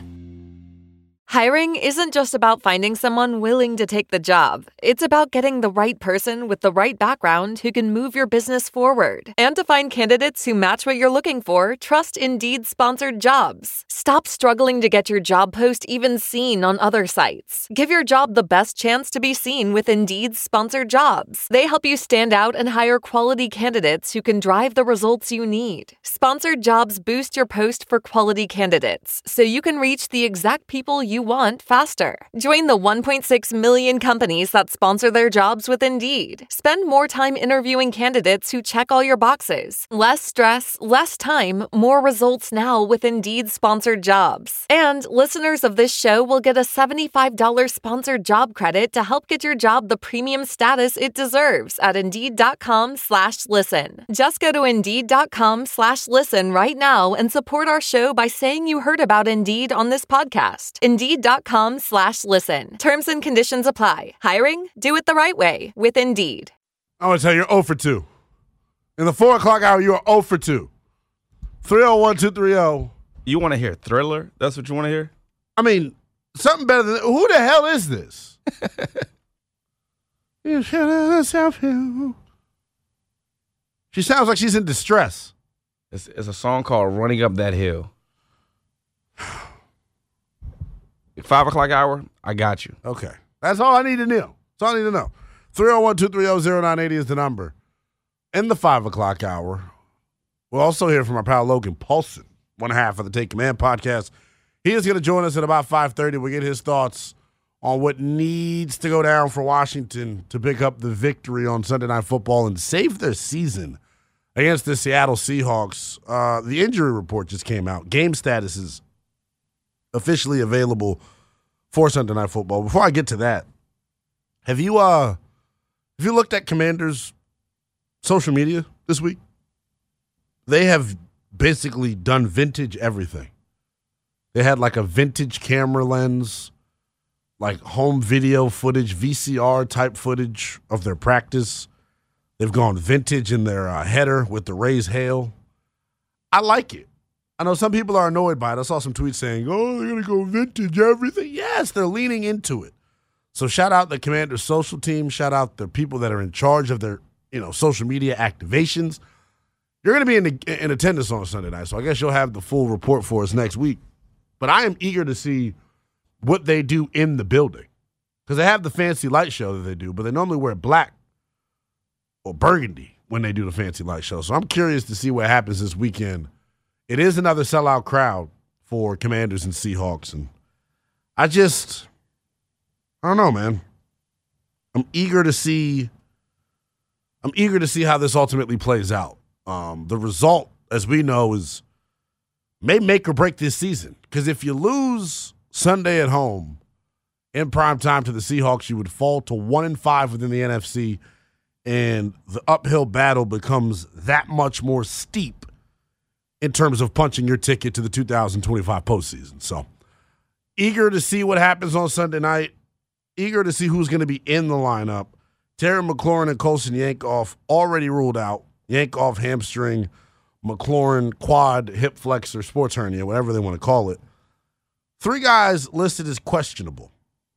Hiring isn't just about finding someone willing to take the job. It's about getting the right person with the right background who can move your business forward. And to find candidates who match what you're looking for, trust Indeed-sponsored jobs. Stop struggling to get your job post even seen on other sites. Give your job the best chance to be seen with Indeed-sponsored jobs. They help you stand out and hire quality candidates who can drive the results you need. Sponsored jobs boost your post for quality candidates, so you can reach the exact people you want faster. Join the one point six million companies that sponsor their jobs with Indeed. Spend more time interviewing candidates who check all your boxes. Less stress, less time, more results now with Indeed-sponsored jobs. And listeners of this show will get a seventy-five dollars sponsored job credit to help get your job the premium status it deserves at Indeed.com slash listen. Just go to Indeed.com slash listen right now and support our show by saying you heard about Indeed on this podcast. Indeed.com slash listen. Terms and conditions apply. Hiring? Do it the right way with Indeed. I want to tell you, you're zero for two. In the four o'clock hour, you are zero for two. three oh one, two three oh. You want to hear Thriller? That's what you want to hear? I mean, something better than, who the hell is this? She sounds like she's in distress. It's, it's a song called Running Up That Hill. Five o'clock hour, I got you. Okay. That's all I need to know. That's all I need to know. three oh one, two three oh, oh nine eight oh is the number. In the five o'clock hour, we'll also hear from our pal Logan Paulson, one half of the Take Command podcast. He is going to join us at about five thirty. We'll get his thoughts on what needs to go down for Washington to pick up the victory on Sunday Night Football and save their season against the Seattle Seahawks. Uh, the injury report just came out. Game status is officially available for Sunday Night Football. Before I get to that, have you uh have you looked at Commanders' social media this week? They have basically done vintage everything. They had like a vintage camera lens, like home video footage, V C R type footage of their practice. They've gone vintage in their uh, header with the Rays hail. I like it. I know some people are annoyed by it. I saw some tweets saying, oh, they're going to go vintage everything. Yes, they're leaning into it. So shout out the Commanders social team. Shout out the people that are in charge of their, you know, social media activations. You're going to be in, the, in attendance on Sunday night, so I guess you'll have the full report for us next week. But I am eager to see what they do in the building because they have the fancy light show that they do, but they normally wear black or burgundy when they do the fancy light show. So I'm curious to see what happens this weekend. It is another sellout crowd for Commanders and Seahawks, and I just, I don't know, man. I'm eager to see. I'm eager to see how this ultimately plays out. Um, the result, as we know, is may make or break this season. Because if you lose Sunday at home in prime time to the Seahawks, you would fall to one and five within the N F C, and the uphill battle becomes that much more steep in terms of punching your ticket to the two thousand twenty-five postseason. So, eager to see what happens on Sunday night. Eager to see who's going to be in the lineup. Terry McLaurin and Colson Yankoff already ruled out. Yankoff hamstring, McLaurin quad, hip flexor, sports hernia, whatever they want to call it. Three guys listed as questionable.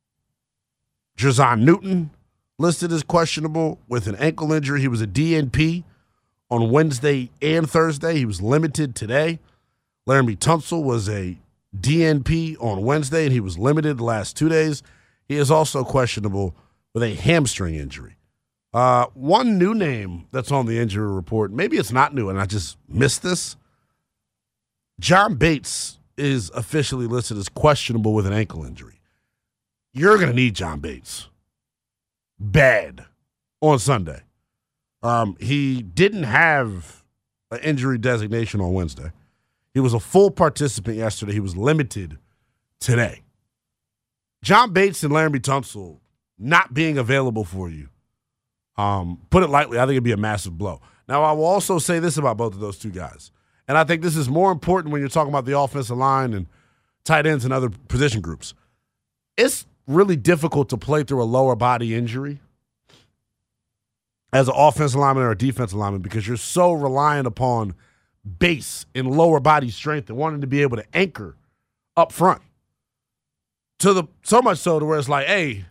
Jazan Newton listed as questionable with an ankle injury. He was a D N P on Wednesday and Thursday. He was limited today. Laramie Tunsil was a D N P on Wednesday, and he was limited the last two days. He is also questionable with a hamstring injury. Uh, one new name that's on the injury report, maybe it's not new and I just missed this. John Bates is officially listed as questionable with an ankle injury. You're going to need John Bates bad on Sunday. Um, he didn't have an injury designation on Wednesday. He was a full participant yesterday. He was limited today. John Bates and Laramie Tunsil not being available for you, um, put it lightly, I think it'd be a massive blow. Now, I will also say this about both of those two guys, and I think this is more important when you're talking about the offensive line and tight ends and other position groups. It's really difficult to play through a lower body injury as an offensive lineman or a defensive lineman because you're so reliant upon base and lower body strength and wanting to be able to anchor up front. To the so much so to where it's like, hey,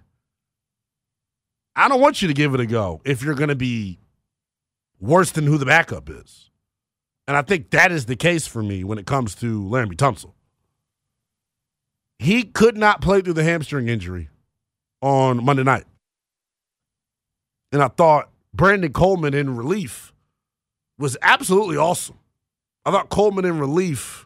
I don't want you to give it a go if you're going to be worse than who the backup is. And I think that is the case for me when it comes to Laramie Tunsil. He could not play through the hamstring injury on Monday night. And I thought Brandon Coleman in relief was absolutely awesome. I thought Coleman in relief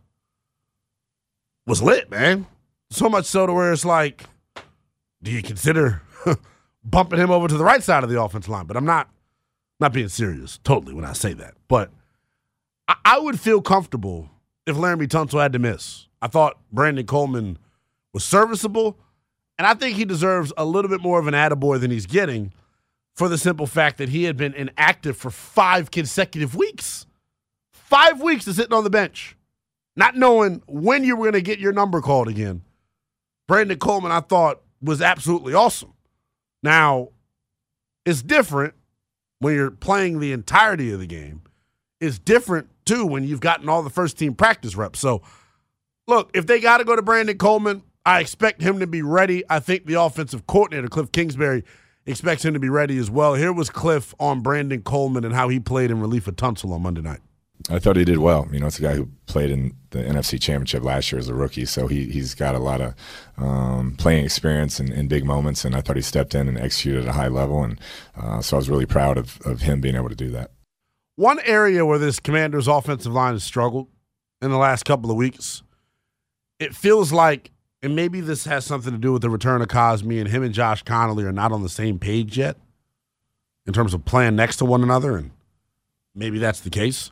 was lit, man. So much so to where it's like, do you consider bumping him over to the right side of the offensive line? But I'm not not being serious totally when I say that. But I, I would feel comfortable if Laramie Tunsil had to miss. I thought Brandon Coleman was serviceable, and I think he deserves a little bit more of an attaboy than he's getting for the simple fact that he had been inactive for five consecutive weeks. Five weeks of sitting on the bench, not knowing when you were going to get your number called again. Brandon Coleman, I thought, was absolutely awesome. Now, it's different when you're playing the entirety of the game. It's different, too, when you've gotten all the first-team practice reps. So, look, if they got to go to Brandon Coleman, I expect him to be ready. I think the offensive coordinator, Cliff Kingsbury, expects him to be ready as well. Here was Cliff on Brandon Coleman and how he played in relief of Tunsil on Monday night. I thought he did well. You know, it's a guy who played in the N F C Championship last year as a rookie, so he, he's got a lot of um, playing experience in, in big moments, and I thought he stepped in and executed at a high level, and uh, so I was really proud of, of him being able to do that. One area where this Commanders' offensive line has struggled in the last couple of weeks, it feels like, and maybe this has something to do with the return of Cosmi, and him and Josh Connolly are not on the same page yet in terms of playing next to one another, and maybe that's the case.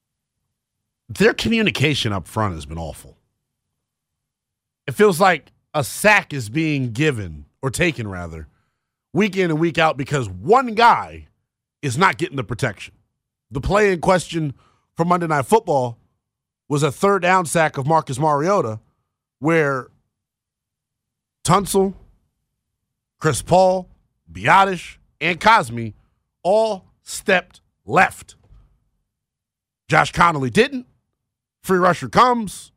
Their communication up front has been awful. It feels like a sack is being given, or taken rather, week in and week out because one guy is not getting the protection. The play in question for Monday Night Football was a third down sack of Marcus Mariota where Tunsil, Chris Paul, Biadasz, and Cosmi all stepped left. Josh Connolly didn't. Free rusher comes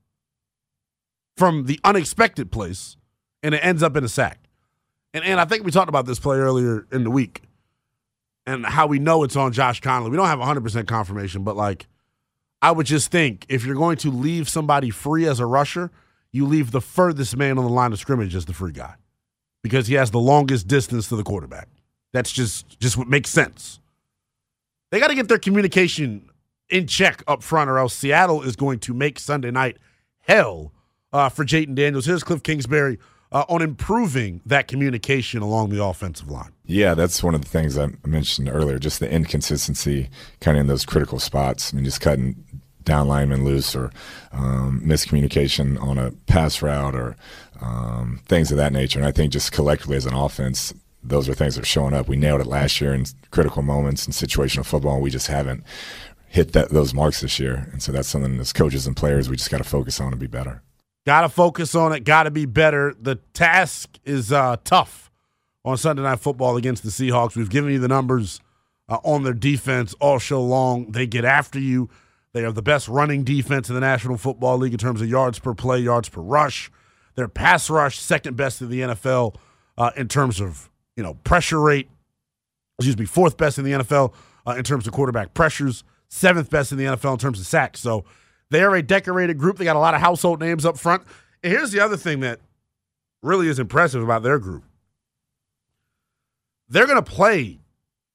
from the unexpected place, and it ends up in a sack. And, and I think we talked about this play earlier in the week and how we know it's on Josh Connolly. We don't have one hundred percent confirmation, but, like, I would just think if you're going to leave somebody free as a rusher, you leave the furthest man on the line of scrimmage as the free guy because he has the longest distance to the quarterback. That's just, just what makes sense. They got to get their communication in check up front, or else Seattle is going to make Sunday night hell uh, for Jayden Daniels. Here's Cliff Kingsbury uh, on improving that communication along the offensive line. Yeah, that's one of the things I mentioned earlier, just the inconsistency kind of in those critical spots. I mean, just cutting down linemen loose or um, miscommunication on a pass route or um, things of that nature. And I think just collectively as an offense, those are things that are showing up. We nailed it last year in critical moments in situational football, and we just haven't hit that those marks this year. And so that's something as coaches and players we just got to focus on and be better. Got to focus on it, got to be better. The task is uh, tough on Sunday Night Football against the Seahawks. We've given you the numbers uh, on their defense all show long. They get after you. They are the best running defense in the National Football League in terms of yards per play, yards per rush. Their pass rush, second best in the N F L uh, in terms of, you know, pressure rate. Excuse me, fourth best in the N F L uh, in terms of quarterback pressures. Seventh best in the N F L in terms of sacks. So they are a decorated group. They got a lot of household names up front. And here's the other thing that really is impressive about their group. They're going to play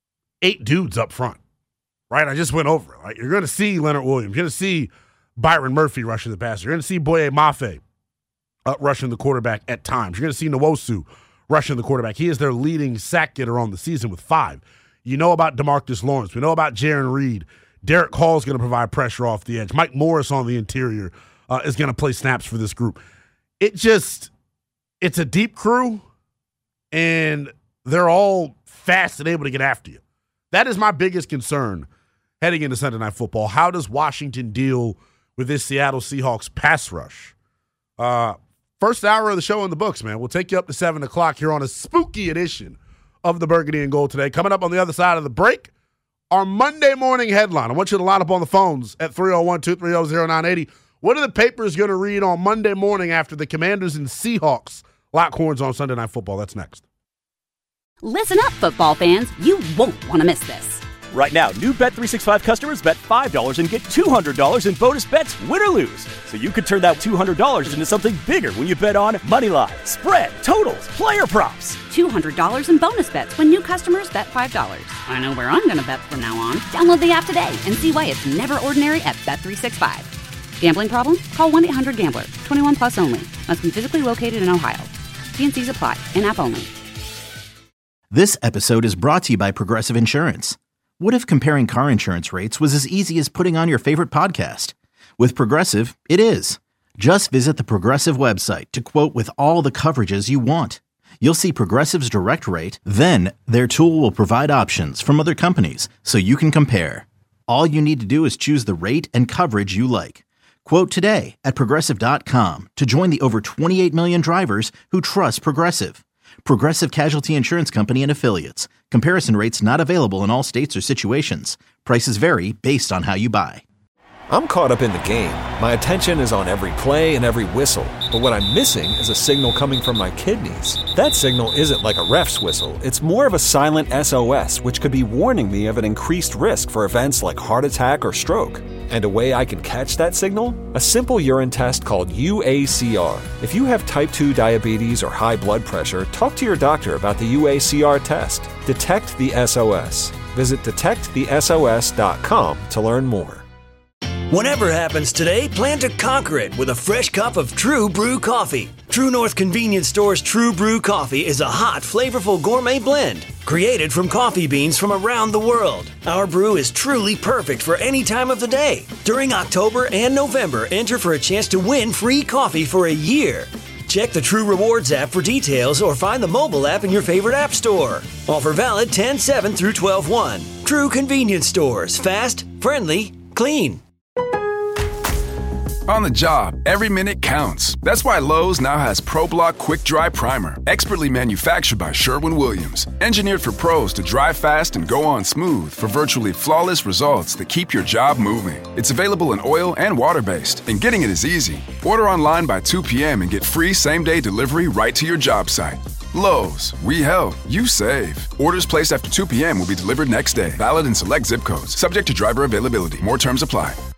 eight dudes up front, right? I just went over it. Right? You're going to see Leonard Williams. You're going to see Byron Murphy rushing the passer. You're going to see Boye Mafe uh, rushing the quarterback at times. You're going to see Nwosu rushing the quarterback. He is their leading sack getter on the season with five. You know about DeMarcus Lawrence. We know about Jaron Reed. Derek Hall is going to provide pressure off the edge. Mike Morris on the interior uh, is going to play snaps for this group. It just, it's a deep crew, and they're all fast and able to get after you. That is my biggest concern heading into Sunday Night Football. How does Washington deal with this Seattle Seahawks pass rush? Uh, first hour of the show in the books, man. We'll take you up to seven o'clock here on a spooky edition of the Burgundy and Gold today. Coming up on the other side of the break, our Monday morning headline. I want you to line up on the phones at three oh one, two three oh, oh nine eight oh. What are the papers going to read on Monday morning after the Commanders and Seahawks lock horns on Sunday Night Football? That's next. Listen up, football fans. You won't want to miss this. Right now, new Bet three sixty-five customers bet five dollars and get two hundred dollars in bonus bets, win or lose. So you could turn that two hundred dollars into something bigger when you bet on money line, spread, totals, player props. two hundred dollars in bonus bets when new customers bet five dollars. I know where I'm going to bet from now on. Download the app today and see why it's never ordinary at Bet three sixty-five. Gambling problem? Call one eight hundred gambler. twenty-one plus only. Must be physically located in Ohio. T and C's apply. In-app only. This episode is brought to you by Progressive Insurance. What if comparing car insurance rates was as easy as putting on your favorite podcast? With Progressive, it is. Just visit the Progressive website to quote with all the coverages you want. You'll see Progressive's direct rate, then their tool will provide options from other companies so you can compare. All you need to do is choose the rate and coverage you like. Quote today at Progressive dot com to join the over twenty-eight million drivers who trust Progressive. Progressive Casualty Insurance Company and Affiliates. Comparison rates not available in all states or situations. Prices vary based on how you buy. I'm caught up in the game. My attention is on every play and every whistle. But what I'm missing is a signal coming from my kidneys. That signal isn't like a ref's whistle. It's more of a silent S O S, which could be warning me of an increased risk for events like heart attack or stroke. And a way I can catch that signal? A simple urine test called U A C R. If you have type two diabetes or high blood pressure, talk to your doctor about the U A C R test. Detect the S O S. Visit detect the S O S dot com to learn more. Whatever happens today, plan to conquer it with a fresh cup of True Brew coffee. True North Convenience Store's True Brew coffee is a hot, flavorful gourmet blend created from coffee beans from around the world. Our brew is truly perfect for any time of the day. During October and November, enter for a chance to win free coffee for a year. Check the True Rewards app for details or find the mobile app in your favorite app store. Offer valid ten seven through twelve one. True Convenience Stores. Fast, friendly, clean. On the job, every minute counts. That's why Lowe's now has ProBlock Quick Dry Primer, expertly manufactured by Sherwin-Williams. Engineered for pros to dry fast and go on smooth for virtually flawless results that keep your job moving. It's available in oil and water-based, and getting it is easy. Order online by two p.m. and get free same-day delivery right to your job site. Lowe's, we help, you save. Orders placed after two p.m. will be delivered next day. Valid in select zip codes. Subject to driver availability. More terms apply.